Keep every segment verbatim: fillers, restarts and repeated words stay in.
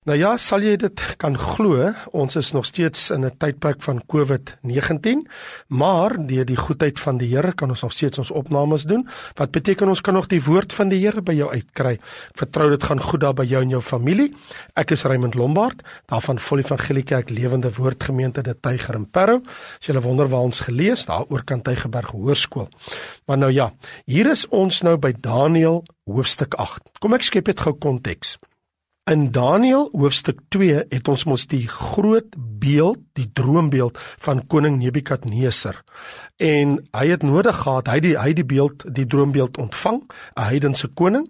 Nou ja, sal jy dit kan glo, ons is nog steeds in 'n tydperk van COVID negentien, maar deur die goedheid van die Here kan ons nog steeds ons opnames doen, wat beteken ons kan nog die woord van die Here by jou uitkry. Ek vertrou dit gaan goed daar by jou en jou familie. Ek is Raymond Lombard, daar van Volle Evangelie Kerk Lewende Woordgemeente De Tyger in Parow. As jy wonder waar ons gelees, daar oor kan Tygerberg Hoërskool. Maar nou ja, hier is ons nou by Daniël hoofstuk agt. Kom ek skep dit gou konteks. In Daniël hoofstuk twee het ons mos die groot beeld, die droombeeld van koning Nebukadneser. En hy het nodig gehad, hy die, hy die beeld, die droombeeld ontvang, 'n heidense koning,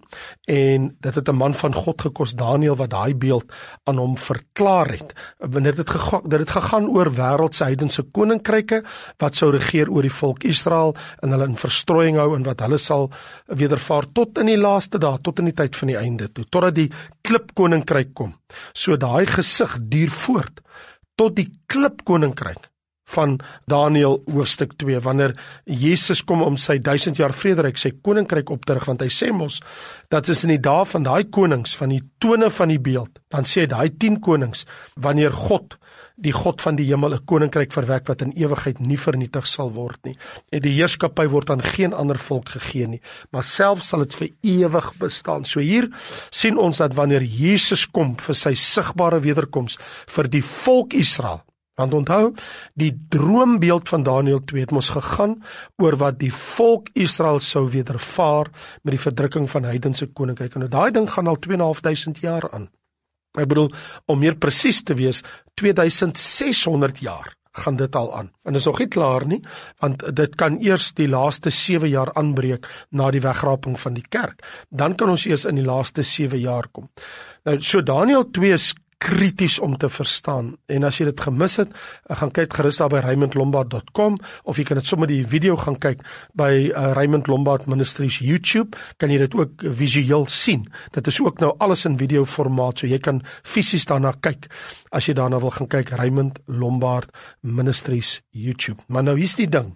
en dit het 'n man van God gekos, Daniël, wat daai beeld aan hom verklaar het. Dit het, gega, dit het gegaan oor wêreldse heidense koninkryke, wat sou regeer oor die volk Israel, en hulle in verstrooiing hou, en wat hulle sal wedervaar tot in die laaste dae, tot in die tyd van die einde toe, totdat die klipkoninkryk kom. So daai gesig duur voort, tot die klipkoninkryk van Daniël hoofstuk twee, wanneer Jesus kom om sy duisend jaar vrederyk, sy koninkryk op te rig, want hy sê mos, dat is in die dae van daai konings, van die tone van die beeld, dan sê hy daai tien konings, wanneer God, die God van die hemel, 'n koninkryk verwek wat in ewigheid nie vernietig sal word nie. En die heerskappy word aan geen ander volk gegee nie, maar self sal dit vir ewig bestaan. So hier sien ons dat wanneer Jesus kom vir sy sigbare wederkoms vir die volk Israel, want onthou, die droombeeld van Daniël twee het mos gegaan oor wat die volk Israel sou wedervaar met die verdrukking van heidense koninkryke. Nou daai ding gaan al twee en 'n half duisend jaar aan. Ek bedoel, om meer presies te wees, twee duisend ses honderd jaar gaan dit al aan. En dit is nog nie klaar nie, want dit kan eers die laaste sewe jaar aanbreek na die wegraping van die kerk. Dan kan ons eers in die laaste sewe jaar kom. Nou, so Daniël twee is krities om te verstaan, en as jy dit gemis het, gaan kyk gerus daar by raymond lombard dot com, of jy kan dit sommer die video gaan kyk by uh, Raymond Lombard Ministries YouTube, kan jy dit ook visueel sien. Dit is ook nou alles in video formaat, so jy kan fisies daarna kyk, as jy daarna wil gaan kyk, Raymond Lombard Ministries YouTube. Maar nou hier's die ding,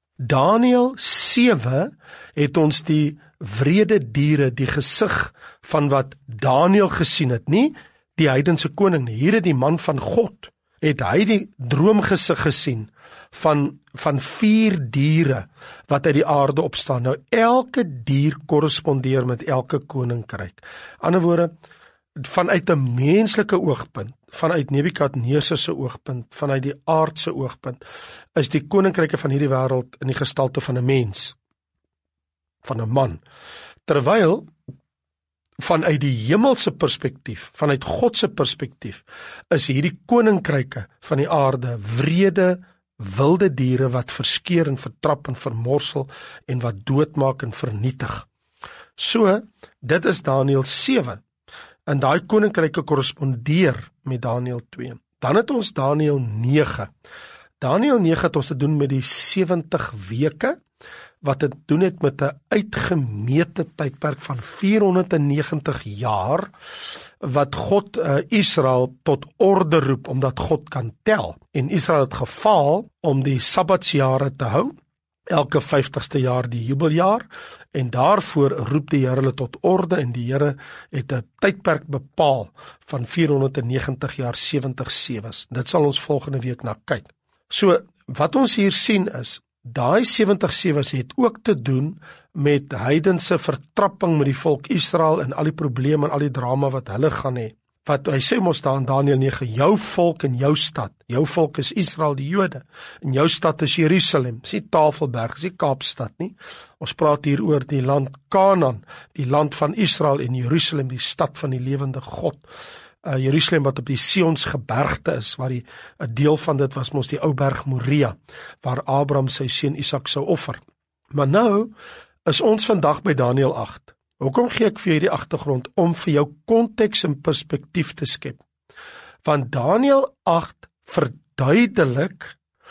Daniël sewe het ons die wrede diere, die gesig van wat Daniël gesien het, nie die heidense koning nie. Hier het die man van God, het hy die droomgesig gesien van, van vier diere wat uit die aarde opstaan. Nou elke dier korrespondeer met elke koninkryk. Ander woorde, vanuit 'n menslike oogpunt, vanuit Nebukadneser se oogpunt, vanuit die aardse oogpunt, is die koninkryke van hierdie wêreld in die gestalte van 'n mens, van 'n man. Terwyl vanuit die hemelse perspektief, vanuit God se perspektief, is hierdie koninkryke van die aarde wrede, wilde diere wat verskeer en vertrap en vermorsel en wat doodmaak en vernietig. So, dit is Daniël sewe. En daai koninkryke korrespondeer met Daniël twee. Dan het ons Daniël nege. Daniël nege het ons te doen met die sewentig weke, wat het doen het met 'n uitgemete tydperk van vierhonderd negentig jaar, wat God uh, Israel tot orde roep, omdat God kan tel. En Israel het gefaal om die Sabbatsjare te hou, elke vyftigste jaar die jubeljaar, en daarvoor roep die Here hulle tot orde, en die Here het 'n tydperk bepaal van vierhonderd negentig jaar, sewentig sewes. Dit sal ons volgende week na kyk. So, wat ons hier sien is, daai sewentig sewes het ook te doen met heidense vertrapping met die volk Israel en al die probleme en al die drama wat hulle gaan hê. Wat hy sê mos daar in Daniël nege, jou volk en jou stad, jou volk is Israel, die Jode, en jou stad is Jerusalem, dis nie Tafelberg, dis nie Kaapstad nie. Ons praat hier oor die land Kanaan, die land van Israel en Jerusalem, die stad van die lewende God. Uh, Jerusalem wat op die Sions gebergte is, waar die, 'n deel van dit was mos die ou berg Moria, waar Abraham sy seun Isak sou offer. Maar nou is ons vandag by Daniël agt. Hoekom gee ek vir jou die agtergrond? Om vir jou konteks en perspektief te skep. Want Daniël agt verduidelik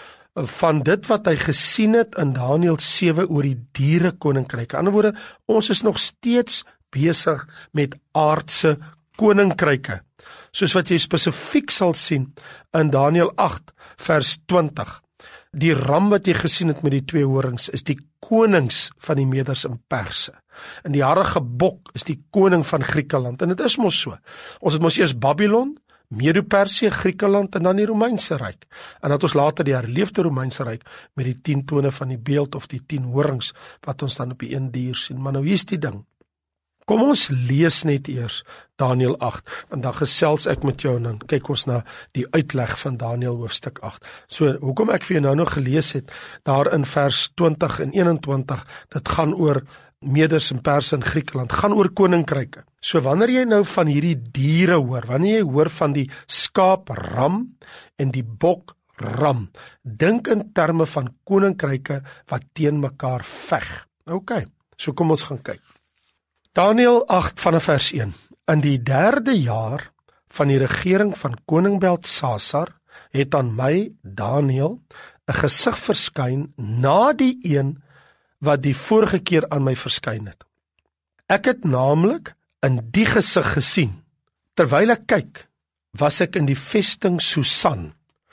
van dit wat hy gesien het in Daniël sewe oor die diere koninkryke. In ander woorde, ons is nog steeds besig met aardse koninkryke. Soos wat jy spesifiek sal sien in Daniël agt vers twintig. Die ram wat jy gesien het met die twee horings is die konings van die Meders en Perse. En die jarige bok is die koning van Griekeland. En dit is mos so. Ons het mos eers Babylon, Medo-Persië, Griekeland en dan die Romeinse ryk. En dat ons later die herleefde Romeinse ryk met die tien tone van die beeld of die tien horings wat ons dan op die een dier sien. Maar nou hier is die ding. Kom ons lees net eers Daniël agt, want dan gesels ek met jou en dan kyk ons na die uitleg van Daniël hoofstuk agt. So, hoekom ek vir jou nou nog gelees het, daar in vers twintig en eenentwintig, dit gaan oor Meders en Perse in Griekeland, gaan oor koninkryke. So wanneer jy nou van hierdie diere hoor, wanneer jy hoor van die skaap ram en die bok ram, dink in terme van koninkryke wat teen mekaar veg. Ok, so kom ons gaan kyk. Daniël agt vanaf vers een. In die derde jaar van die regering van koning Beltsasar het aan my, Daniël, 'n gesig verskyn na die een wat die vorige keer aan my verskyn het. Ek het naamlik in die gesig gesien. Terwyl ek kyk, was ek in die vesting Susan,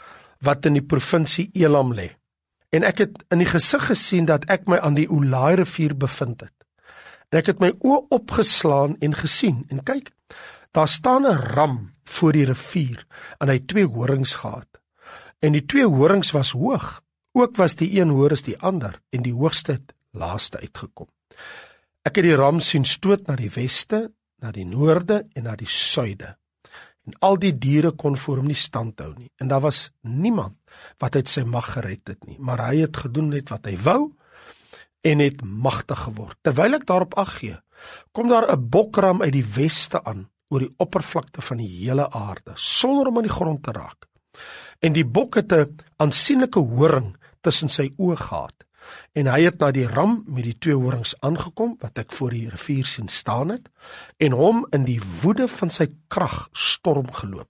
wat in die provinsie Elam lê. En ek het in die gesig gesien dat ek my aan die Ulai rivier bevind het. En ek het my oë opgeslaan en gesien, en kyk, daar staan 'n ram voor die rivier, en hy het twee horings gehad. En die twee horings was hoog, ook was die een hoër as die ander, en die hoogste het laaste uitgekom. Ek het die ram sien stoot na die weste, na die noorde en na die suide. En al die diere kon voor hom nie stand hou nie, en daar was niemand wat uit sy mag gered het nie, maar hy het gedoen net wat hy wou, en het magtig geword. Terwyl ek daarop ag gee, kom daar 'n bokram uit die weste aan, oor die oppervlakte van die hele aarde, sonder om aan die grond te raak. En die bok het 'n aansienlike horing tussen sy oë gehad, en hy het na die ram met die twee horings aangekom, wat ek voor die rivier sien staan het, en hom in die woede van sy krag storm geloop.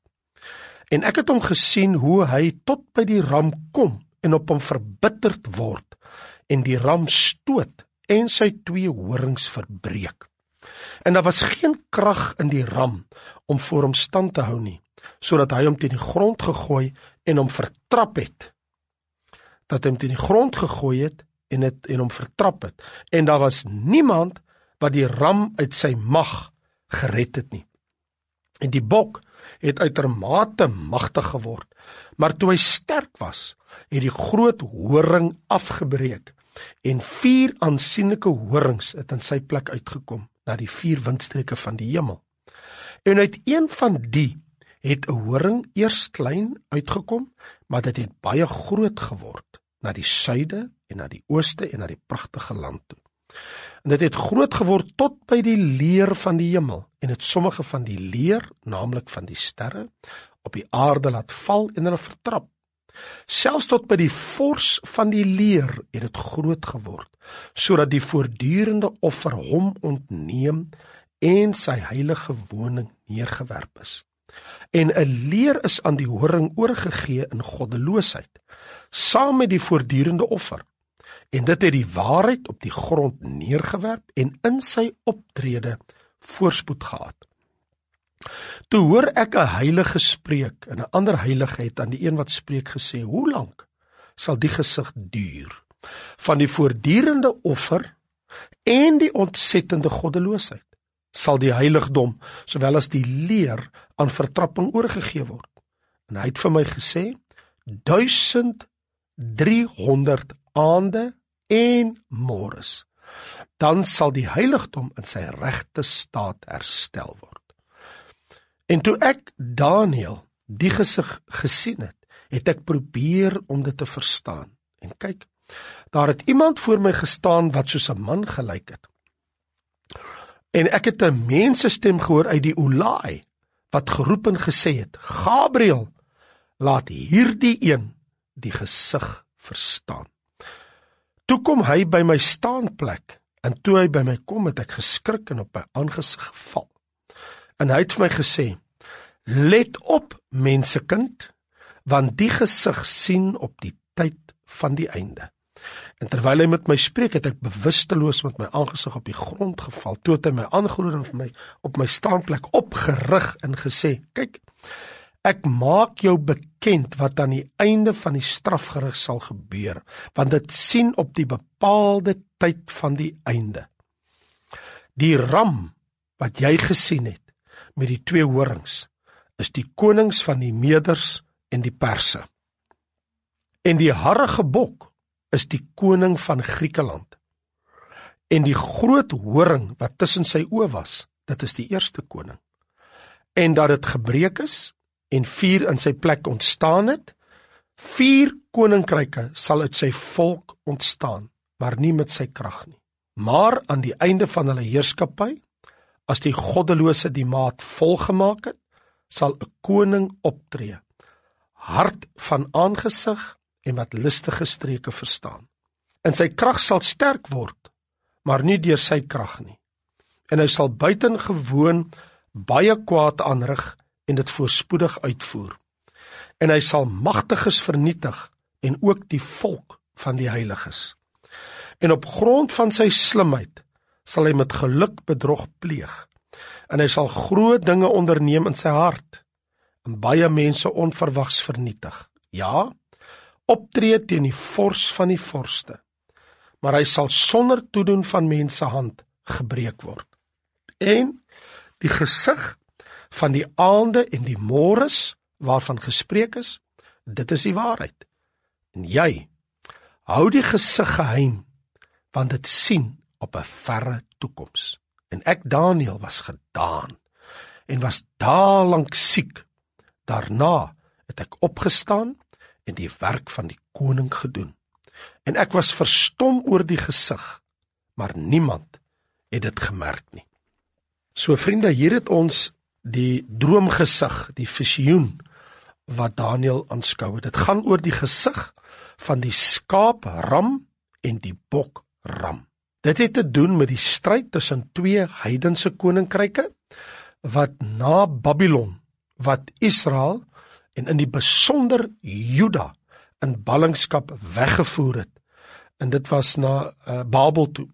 En ek het hom gesien hoe hy tot by die ram kom, en op hom verbitterd word, en die ram stoot, en sy twee horings verbreek. En daar was geen krag in die ram, om voor hom stand te hou nie, sodat hy hom teen die grond gegooi, en hom vertrap het, dat hy hom teen die grond gegooi het, en het en hom vertrap het, en daar was niemand, wat die ram uit sy mag gered het nie. En die bok het uitermate magtig geword, maar toe hy sterk was, het die groot horing afgebreek, en vier aansienlike horings het in sy plek uitgekom, na die vier windstreke van die hemel. En uit een van die het 'n horing eers klein uitgekom, maar dit het baie groot geword, na die suide en na die ooste en na die pragtige land toe. En dit het groot geword tot by die leer van die hemel, en het sommige van die leer, naamlik van die sterre, op die aarde laat val en hulle vertrap. Selfs tot by die vors van die leer het dit groot geword, sodat die voortdurende offer hom ontneem en sy heilige woning neergewerp is. En 'n leer is aan die horing oorgegee in goddeloosheid, saam met die voortdurende offer. En dit het die waarheid op die grond neergewerp en in sy optrede voorspoed gehad. Toe hoor ek 'n heilige spreek, en 'n ander heilige het aan die een wat spreek gesê, hoe lank sal die gesig duur, van die voortdurende offer en die ontsettende goddeloosheid? Sal die heiligdom, sowel as die leer, aan vertrapping oorgegee word? En hy het vir my gesê, duisend driehonderd aande en mores, dan sal die heiligdom in sy regte staat herstel word. En toe ek, Daniël, die gesig gesien het, het ek probeer om dit te verstaan. En kyk, daar het iemand voor my gestaan wat soos 'n man gelyk het. En ek het 'n mensestem gehoor uit die Ulai, wat geroep en gesê het, Gabriël, laat hierdie een die gesig verstaan. Toe kom hy by my staanplek, en toe hy by my kom, het ek geskrik en op my aangesig geval. En hy het vir my gesê, let op, mensekind, want die gesig sien op die tyd van die einde. En terwyl hy met my spreek, het ek bewusteloos met my aangesig op die grond geval, toe het hy my aangeroer en vir my op my staanplek opgerig en gesê, kyk, ek maak jou bekend wat aan die einde van die strafgerig sal gebeur, want dit sien op die bepaalde tyd van die einde. Die ram wat jy gesien het met die twee horings is die konings van die Meders en die Perse. En die harrige bok is die koning van Griekeland. En die groot horing wat tussen sy oë was, dit is die eerste koning. En dat dit gebreek is en vier in sy plek ontstaan het, vier koninkryke sal uit sy volk ontstaan, maar nie met sy krag nie. Maar aan die einde van hulle heerskappy, as die goddelose die maat volgemaak het, sal 'n koning optree, hard van aangesig en wat listige streke verstaan. En sy krag sal sterk word, maar nie deur sy krag nie. En hy sal buitengewoon baie kwaad aanrig en dit voorspoedig uitvoer. En hy sal magtiges vernietig en ook die volk van die heiliges. En op grond van sy slimheid sal hy met geluk bedrog pleeg. En hy sal groot dinge onderneem in sy hart en baie mense onverwags vernietig. Ja, optree teen die vors van die vorste, maar hy sal sonder toedoen van mense hand gebreek word. En die gesig van die aande en die môres waarvan gespreek is, dit is die waarheid. En jy, hou die gesig geheim, want dit sien op 'n verre toekoms. En ek, Daniël, was gedaan en was daelank siek. Daarna het ek opgestaan en die werk van die koning gedoen. En ek was verstom oor die gesig, maar niemand het dit gemerk nie. So vriende, hier het ons die droomgesig, die visioen wat Daniël aanskou. Dit gaan oor die gesig van die skaapram en die bokram. Dit het te doen met die stryd tussen twee heidense koninkryke wat na Babylon, wat Israel en in die besonder Juda in ballingskap weggevoer het. En dit was na uh, Babel toe.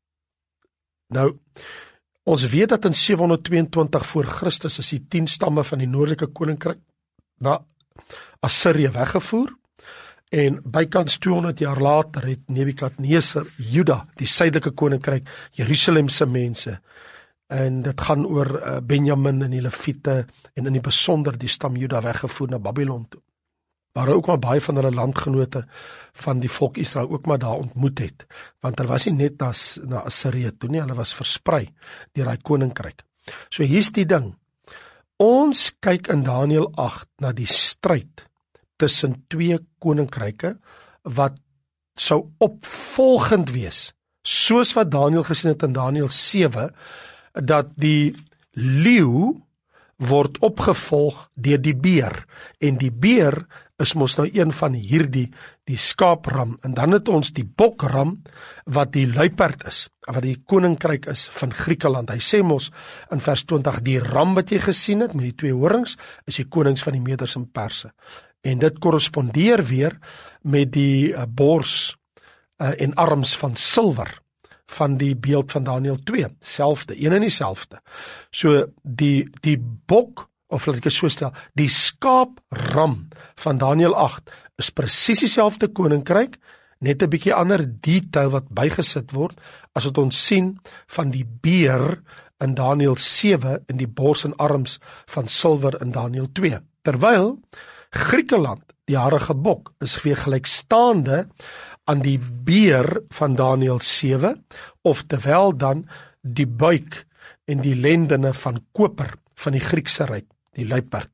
Nou, ons weet dat in seweshonderdtweeëntwintig voor Christus is die tien stamme van die noordelike koninkryk na Assirië weggevoer. En bykans tweehonderd jaar later het Nebukadneser Juda, die suidelike koninkryk, Jerusalemse mense, en dit gaan oor Benjamin en die Lewiete, en in die besonder die stam Juda weggevoer na Babylon toe. Maar ook maar baie van hulle landgenote van die volk Israel ook maar daar ontmoet het, want hulle was nie net na, na Assirië toe nie, hulle was versprei deur daai koninkryk. So hier's die ding, ons kyk in Daniël agt na die stryd tussen twee koninkryke wat sou opvolgend wees, soos wat Daniël gesien het in Daniël sewe, dat die leeu word opgevolg deur die beer, en die beer is mos nou een van hierdie, die skaapram, en dan het ons die bokram, wat die luiperd is, wat die koninkryk is van Griekeland. Hy sê mos in vers twintig, die ram wat jy gesien het, met die twee horings, is die konings van die Meders en Perse. En dit korrespondeer weer met die uh, bors uh, en arms van silwer, van die beeld van Daniël twee, selfde, een en dieselfde. So die, die bok, of laat ek het so stel, die skaapram van Daniël agt, is presies dieselfde koninkryk, net 'n bietjie ander detail wat bygesit word, as wat ons sien van die beer in Daniël sewe, en die bors en arms van silwer in Daniël twee. Terwyl Griekeland, die harrige bok, is weer gelykstaande aan die beer van Daniël sewe, of terwyl dan die buik en die lendene van koper van die Griekse ryk, die luiperd.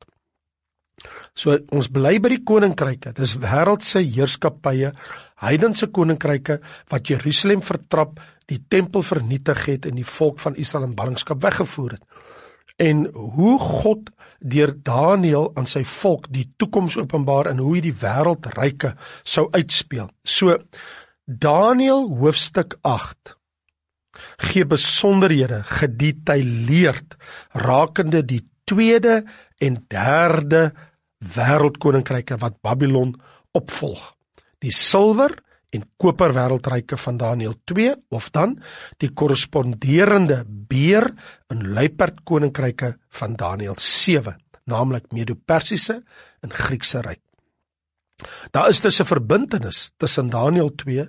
So ons bly by die koninkryke, dis wêreldse heerskappye, heidense koninkryke wat Jerusalem vertrap, die tempel vernietig het en die volk van Israel in ballingskap weggevoer het. En hoe God deur Daniël aan sy volk die toekoms openbaar en hoe hy die wêreldryke sou uitspeel. So Daniël hoofstuk agt gee besonderhede gedetailleerd rakende die tweede en derde wêreldkoninkryke wat Babylon opvolg. Die silwer en koper wêreldryke van Daniël twee, of dan die korresponderende beer en luiperd koninkryke van Daniël sewe, naamlik Medo-Persiese en Griekse ryk. Daar is dus 'n verbintenis tussen Daniël twee,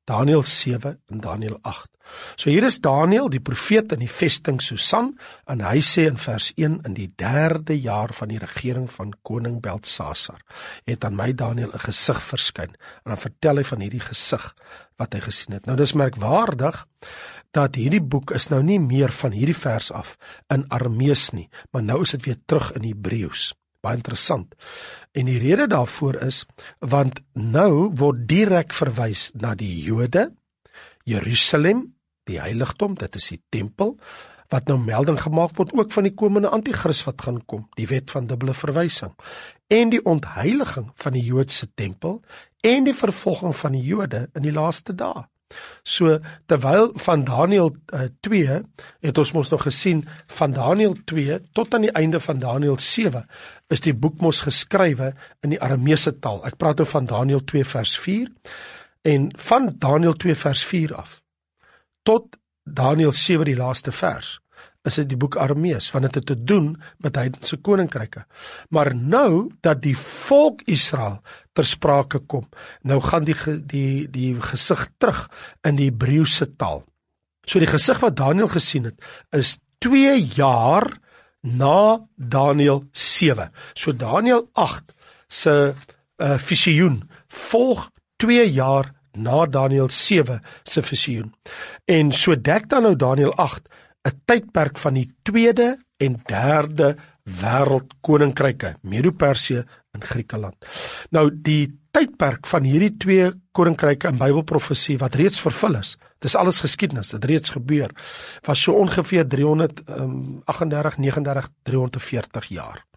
Daniël sewe en Daniël agt. So hier is Daniël, die profeet in die vesting Susan, en hy sê in vers een, in die derde jaar van die regering van koning Beltsasar, het aan my Daniël 'n gesig verskyn, en dan vertel hy van hierdie gesig wat hy gesien het. Nou dis merkwaardig, dat hierdie boek is nou nie meer van hierdie vers af in Aramees nie, maar nou is dit weer terug in Hebreëus. Baie interessant. En die rede daarvoor is, want nou word direk verwys na die Jode, Jerusalem, die heiligdom, dit is die tempel, wat nou melding gemaak word ook van die komende antichrist wat gaan kom, die wet van dubbele verwysing, en die ontheiliging van die Joodse tempel, en die vervolging van die Jode in die laaste dae. So, terwyl van Daniël uh, twee, het ons mos nog gesien, van Daniël twee tot aan die einde van Daniël sewe, is die boek mos geskrywe in die Arameese taal. Ek praat nou van Daniël twee vers vier, en van Daniël twee vers vier af, tot Daniël sewe die laaste vers, is dit die boek Aramees, want dit het te doen met heidense koninkryke. Maar nou, dat die volk Israel ter sprake kom, nou gaan die, die, die gesig terug in die Hebreëse taal. So die gesig wat Daniël gesien het, is twee jaar na Daniël sewe. So Daniël agt se uh, visioen volg twee jaar na Daniël sewe se visioen. En so dek dan nou Daniël agt 'n tydperk van die tweede en derde wêreldkoninkryke, Medo-Persië en Griekeland. Nou die tydperk van hierdie twee koninkryke in Bybelprofesie wat reeds vervul is, dit is alles geskiedenis, dit reeds gebeur, was so ongeveer driehonderdagtendertig, negenendertig, driehonderdveertig jaar.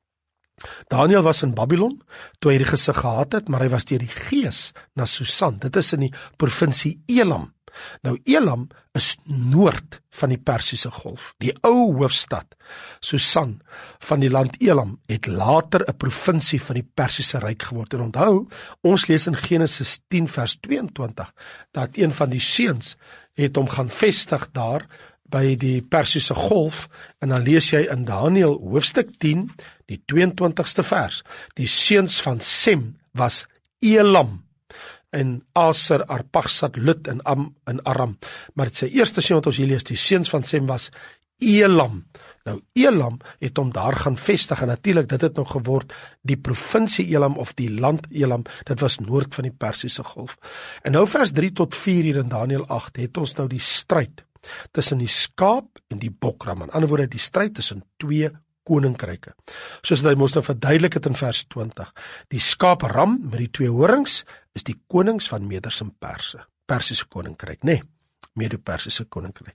Daniël was in Babylon, toe hy die gesig gehad het, maar hy was deur die gees na Susan, dit is in die provinsie Elam. Nou Elam is noord van die Persiese golf, die ou hoofstad, Susan, van die land Elam, het later 'n provinsie van die Persiese ryk geword. En onthou, ons lees in Genesis tien vers tweeëntwintig, dat een van die seuns het hom gaan vestig daar, by die Persiese golf, en dan lees jy in Daniël hoofstuk tien, die tweeëntwintigste vers, die seuns van Sem was Elam, en Aser, Arpaksad, Lut en Am en Aram. Maar dit sy eerste seun wat ons hier lees, die seuns van Sem was Elam. Nou Elam het hom daar gaan vestig, en natuurlik dit het nog geword die provinsie Elam of die land Elam, dit was noord van die Persiese golf. En nou vers drie tot vier hier in Daniël agt, het ons nou die stryd tussen die skaap en die bokram. In ander woorde, die stryd tussen twee koninkryke. Soos hy moes nou verduidelik het in vers twintig. Die skaapram met die twee horings is die konings van Meders en Perse. Persiese koninkryk, nee, Medo-Persiese koninkryk.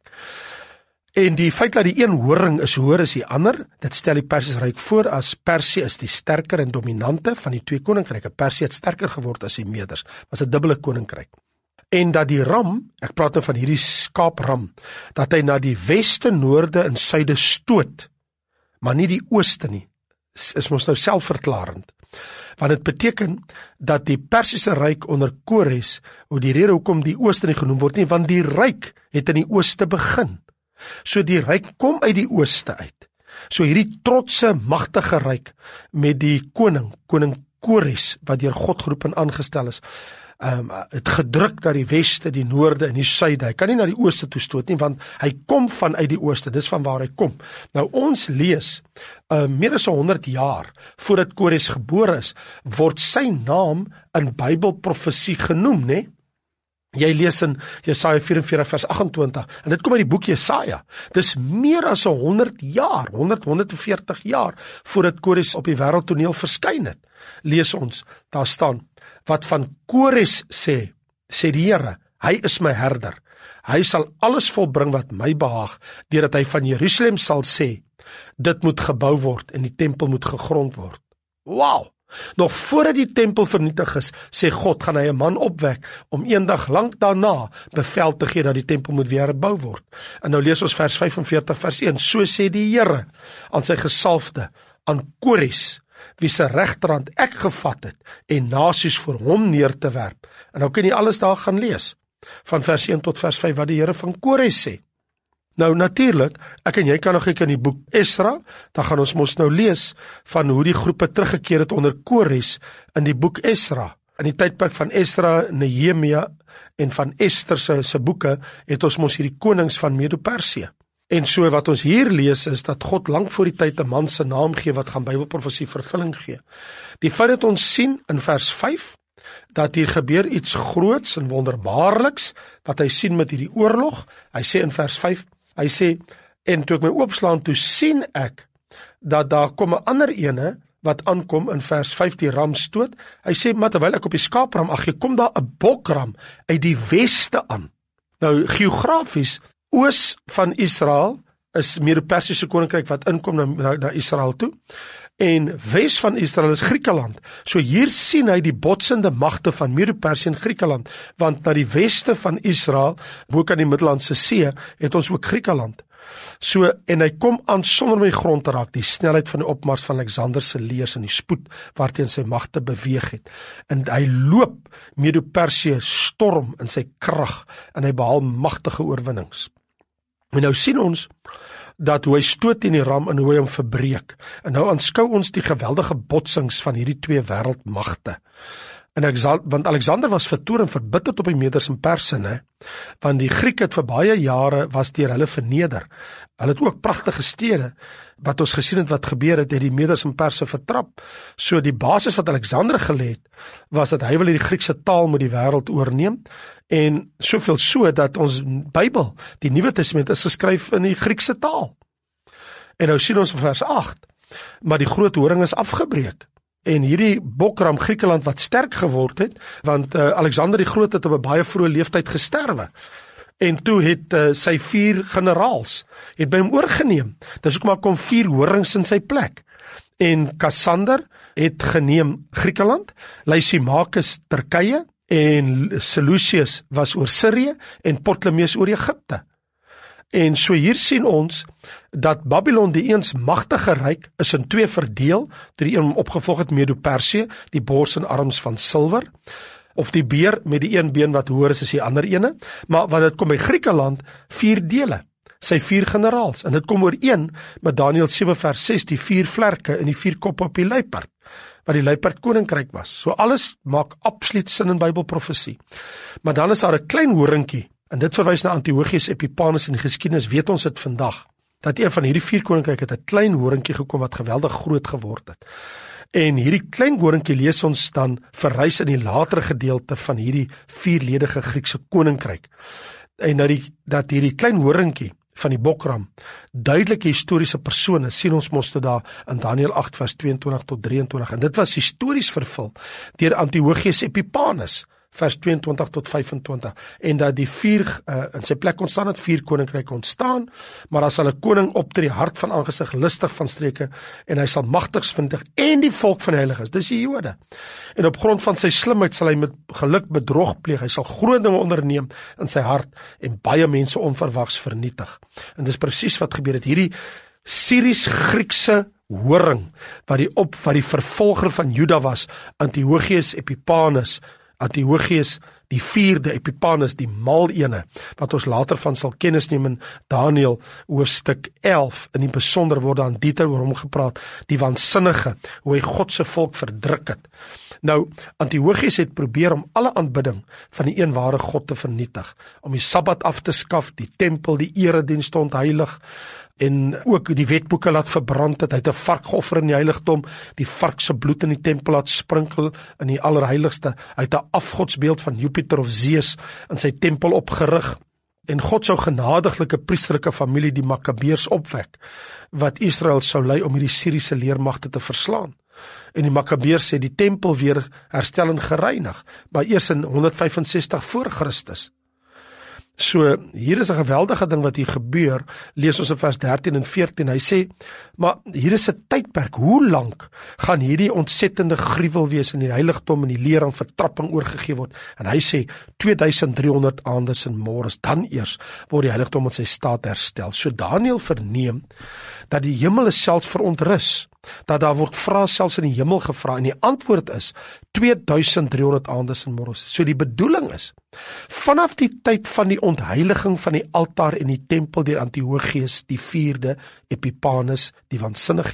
En die feit dat die een horing is hoër as die ander, dit stel die Persiese ryk voor as Persie is die sterker en dominante van die twee koninkryke. Persie het sterker geword as die Meders, was 'n dubbele koninkryk. En dat die ram, ek praat nou van hierdie skaapram, dat hy na die weste, noorde en suide stoot, maar nie die ooste nie, is mos nou selfverklarend. Want dit beteken dat die Persiese ryk onder Kores, hoe die rede hoekom die ooste nie genoem word nie, want die ryk het in die ooste begin. So die ryk kom uit die ooste uit. So hierdie trotse, magtige ryk met die koning, koning Kores, wat deur God geroep en aangestel is, Um, het gedruk na die weste, die noorde en die suide. Hy kan nie na die ooste toestoot nie, want hy kom vanuit die ooste, dis van waar hy kom. Nou ons lees, uh, meer as honderd jaar voordat Kores gebore is, word sy naam in Bybelprofesie genoem, né? Jy lees in Jesaja vyf en veertig vers agt en twintig, en dit kom uit die boek Jesaja. Dis meer as honderd jaar, honderd, honderdveertig jaar, voordat Kores op die wêreldtoneel verskyn het. Lees ons, daar staan, wat van Kores sê, sê die Here, hy is my herder, hy sal alles volbring wat my behaag, deurdat hy van Jerusalem sal sê, dit moet gebou word en die tempel moet gegrond word. Wow! Nog voordat die tempel vernietig is, sê God, gaan hy 'n man opwek, om eendag lank daarna bevel te gee dat die tempel moet weer herbou word. En nou lees ons vers vyfenveertig vers een, so sê die Here aan sy gesalfde, aan Kores, wie se regterhand ek gevat het, en nasies voor hom neer te werp. En nou kan jy alles daar gaan lees, van vers een tot vers vyf, wat die Here van Kores sê. Nou natuurlik, ek en jy kan nog kyk in die boek Esra, dan gaan ons mos nou lees, van hoe die groepe teruggekeer het onder Kores, in die boek Esra. In die tydperk van Esdra, Nehemia en van Ester se, se boeke, het ons mos hierdie konings van Medo-Persië. En so wat ons hier lees is dat God lank voor die tyd 'n man se naam gee wat gaan Bybelprofesie vervulling gee. Die feit dat ons sien in vers vyf, dat hier gebeur iets groots en wonderbaarliks, wat hy sien met hierdie oorlog, hy sê in vers vyf, hy sê, en toe ek my oopslaan, toe sien ek, dat daar kom 'n ander ene, wat aankom in vers vyf, die ram stoot, hy sê, maar terwyl ek op die skaapram, ag, hier kom daar 'n bokram uit die weste aan. Nou, geografies, oos van Israel, is Medo-Persiese koninkryk wat inkom na, na, na Israel toe, en wes van Israel is Griekeland. So hier sien hy die botsende magte van Medo-Persië en Griekeland, want na die weste van Israel, bo kan die Middellandse See, het ons ook Griekeland. So, en hy kom aan sonder om die grond te raak, die snelheid van die opmars van Alexander se leers en die spoed waarteen sy magte beweeg het. En hy loop Medo-Persië storm in sy krag, en hy behaal magtige oorwinnings. En nou sien ons, dat hoe hy stoot in die ram en hoe hy hom verbreek. En nou aanskou ons die geweldige botsings van hierdie twee wêreldmagte. En want Alexander was vertoor en verbitterd op die Meders en Perse, ne? Want die Grieke het vir baie jare was deur hulle verneder. Hulle het ook pragtige stede, wat ons gesien het wat gebeur het, het die Meders en Perse vertrap. So die basis wat Alexander gelê het, was dat hy wil die Griekse taal met die wêreld oorneem, en soveel so dat ons Bybel, die Nuwe Testament, is geskryf in die Griekse taal. En nou sien ons in vers agt, maar die groot horing is afgebreek. En hierdie bokram Griekeland wat sterk geword het, want uh, Alexander die Groot het op 'n baie vroeë leeftyd gesterwe. En toe het uh, sy vier generaals, het by hom oorgeneem. Dis ook maar kom vier horings in sy plek. En Kassander het geneem Griekeland, Lysimachus Turkye, en Seleucus was oor Sirië, en Ptolemeus oor Egipte. En so hier sien ons, dat Babylon, die eens magtige ryk, is in twee verdeel, toe die een opgevolg het Medo-Persië, die bors en arms van silwer, of die beer met die een been wat hoor is, is die ander ene, maar wat het kom by Griekeland, vier dele, sy vier generaals, en dit kom ooreen met Daniël sewe vers ses, die vier vlerke en die vier koppe op die luiperd, wat die luiperd koninkryk was. So alles maak absoluut sin in Bybelprofesie. Maar dan is daar 'n klein horingkie, en dit verwys na Antiochus Epiphanes in die geskiedenis, weet ons dit vandag, dat een van hierdie vier koninkryke het 'n klein horingkie gekom wat geweldig groot geword het. En hierdie klein horingkie lees ons dan verrys in die latere gedeelte van hierdie vierledige Griekse koninkryk. En dat, die, dat hierdie klein horingkie van die bokram, duidelike historiese persone, sien ons mos dit daar in Daniël agt vers tweeëntwintig tot drieëntwintig, en dit was histories vervul deur Antiochus Epiphanes, vers tweeëntwintig tot vyfentwintig, en dat die vier, uh, in sy plek ontstaan het, vier koninkryke ontstaan, maar as hulle koning optree, hart van aangesig, listig van streke, en hy sal magtig vindig, en die volk van die heiliges, dis die Jode, en op grond van sy slimheid sal hy met geluk bedrog pleeg, hy sal groot dinge onderneem in sy hart, en baie mense onverwags vernietig, en dis presies wat gebeur het, hierdie Syries-Griekse horing, wat die op, wat die vervolger van Juda was, Antiochus Epiphanes, Antiochus die vierde, Epiphanes, die mal ene, wat ons later van sal kennis neem in Daniël hoofstuk elf, in die besonder word aan detail oor hom gepraat, die waansinnige, hoe hy God se volk verdruk het. Nou, Antiochus het probeer om alle aanbidding van die een ware God te vernietig, om die Sabbat af te skaf, die tempel, die erediens stond heilig, en ook die wetboeke laat verbrand het, hy het 'n vark geoffer in die heiligdom, die vark se bloed in die tempel laat sprinkel in die allerheiligste, hy het 'n afgodsbeeld van Jupiter of Zeus in sy tempel opgerig, en God sou genadiglike priesterlike familie die Makkabeërs opwek, wat Israel sou lei om hierdie Syriese leermagte te verslaan. En die Makkabeërs het die tempel weer herstel en gereinig, maar eers in honderd vyfensestig voor Christus. So, hier is 'n geweldige ding wat hier gebeur, lees ons in vers dertien en veertien, hy sê, maar hier is 'n tydperk, hoe lank gaan hierdie ontsettende gruwel wees in die heiligdom en die leer aan vertrapping oorgegee word, en hy sê, twee duisend driehonderd aandes en môres, dan eers word die heiligdom in sy staat herstel. So Daniël verneem, dat die hemel is selfs verontrus, dat daar word vra selfs in die hemel gevra, en die antwoord is, twee duisend driehonderd aandes en môres. So die bedoeling is, vanaf die tyd van die ontheiliging van die altaar en die tempel deur Antiochus die vierde, Epiphanes, die waansinnige een,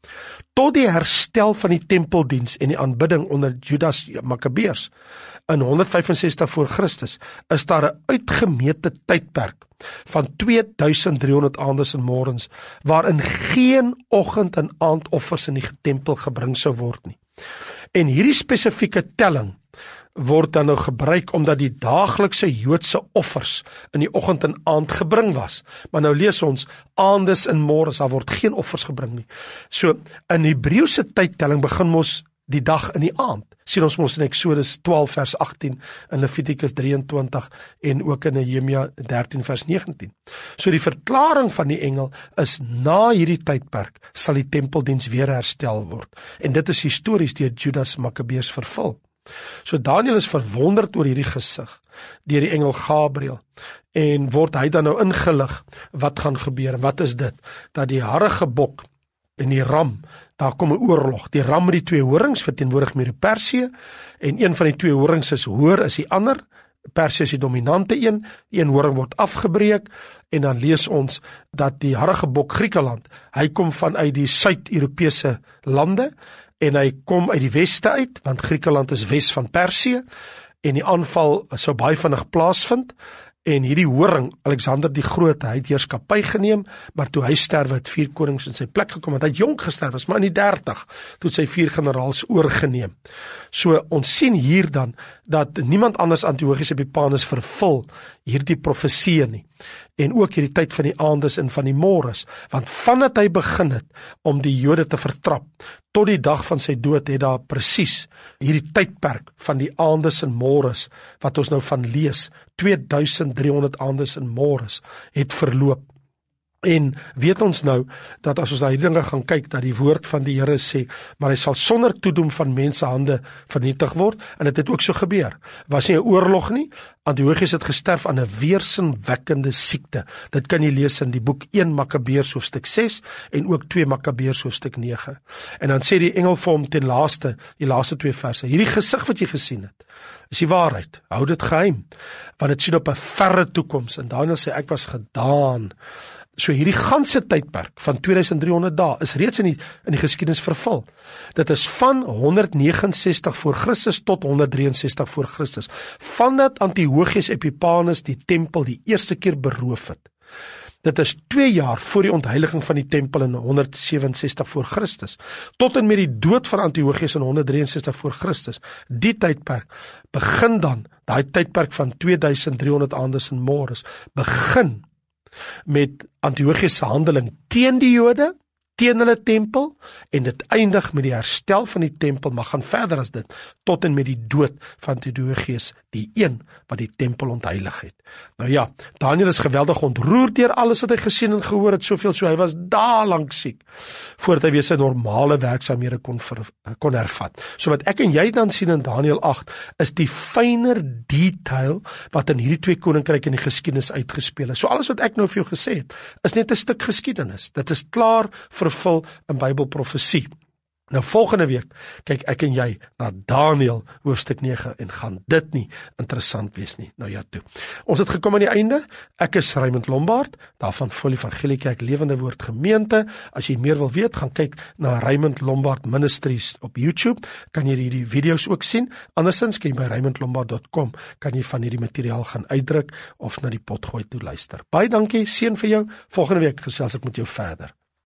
Tot die herstel van die tempeldiens en die aanbidding onder Judas Makkabeërs in honderd vyfensestig voor Christus is daar 'n uitgemete tydperk van twee duisend driehonderd aandes en morgens waarin geen oggend en aandoffers in die tempel gebring sou word nie. En hierdie spesifieke telling word dan nou gebruik omdat die daaglikse Joodse offers in die oggend en aand gebring was. Maar nou lees ons aandes en môres, daar word geen offers gebring nie. So in Hebreëse tydtelling begin ons die dag in die aand. Sien ons mos in Eksodus twaalf vers agttien, in Levitikus drieëntwintig en ook in Nehemia dertien vers negentien. So die verklaring van die engel is na hierdie tydperk sal die tempeldiens weer herstel word. En dit is histories deur Judas Makkabeërs vervul. So Daniel is verwonderd oor hierdie gesig deur die engel Gabriël en word hy dan nou ingelig wat gaan gebeur. Wat is dit? Dat die harige bok en die ram, daar kom 'n oorlog. Die ram met die twee horings verteenwoordig Medo-Persië en een van die twee horings is hoër as die ander. Persië is die dominante een, een horing word afgebreek en dan lees ons dat die harige bok Griekeland, hy kom vanuit die Suid-Europese lande en hy kom uit die weste uit, want Griekeland is wes van Persië, en die aanval sou baie vinnig plaasvind, en hierdie horing, Alexander die Grote, hy het heerskappy geneem, maar toe hy sterwe het vier konings in sy plek gekom, want hy het jonk gesterf, was maar in die dertig, toe het sy vier generaals oorgeneem. So ons sien hier dan, dat niemand anders Antiochus Epiphanes vervul hierdie profeseë nie, en ook hierdie tyd van die aandes en van die môres, want vandat hy begin het om die Jode te vertrap, tot die dag van sy dood het daar presies hierdie tydperk van die aandes en môres, wat ons nou van lees, twee duisend driehonderd aandes en môres het verloop. En weet ons nou, dat as ons na hierdie dinge gaan kyk, dat die woord van die Here sê, maar hy sal sonder toedoen van mense hande vernietig word, en dit het ook so gebeur. Was nie 'n oorlog nie, Antiochus het gesterf aan 'n weersinwekkende siekte. Dit kan jy lees in die boek een Makkabeërs hoofstuk ses, en ook twee Makkabeërs hoofstuk nege. En dan sê die engel vir hom ten laaste, die laaste twee verse, hierdie gesig wat jy gesien het, is die waarheid, hou dit geheim, want dit sien op 'n verre toekoms, en Daniel sê, ek was gedaan. So hierdie ganse tydperk van twee duisend driehonderd dae is reeds in die, in die geskiedenis vervul. Dit is van honderd vyf ses voor Christus tot honderd ses drie voor Christus. Vandat Antiochus Epiphanes die tempel die eerste keer beroof het. Dit is twee jaar voor die ontheiliging van die tempel in honderd ses ses voor Christus. Tot en met die dood van Antiochus in honderd ses drie voor Christus. Die tydperk begin dan, daai tydperk van twee duisend driehonderd aandes en môres, begin met Antiochus se handeling teen die Jode, teen hulle tempel, en dit eindig met die herstel van die tempel, maar gaan verder as dit, tot en met die dood van Antiochus, die een wat die tempel ontheilig het. Nou ja, Daniel is geweldig ontroerd deur alles wat hy gesien en gehoor het, soveel so, hy was daelank siek, voordat hy weer sy normale werksaamhede kon, ver, kon hervat. So wat ek en jy dan sien in Daniel agt, is die fynere detail, wat in hierdie twee koninkryke in die geskiedenis uitgespeel is. So alles wat ek nou vir jou gesê het, is net 'n stuk geskiedenis. Dit is klaar vervul in Bybelprofesie. Nou volgende week kyk ek en jy na Daniel hoofstuk nege en gaan dit nie interessant wees nie. Nou ja toe. Ons het gekom aan die einde. Ek is Raymond Lombard, daarvan Folie Evangelie Kerk Lewende Woord Gemeente. As jy meer wil weet, gaan kyk na Raymond Lombard Ministries op YouTube. Kan jy hierdie video's ook sien. Andersins kan jy by raymond lombard dot com kan jy van hierdie materiaal gaan uitdruk of na die potgooi toe luister. Baie dankie, seën vir jou. Volgende week gesels ek met jou verder.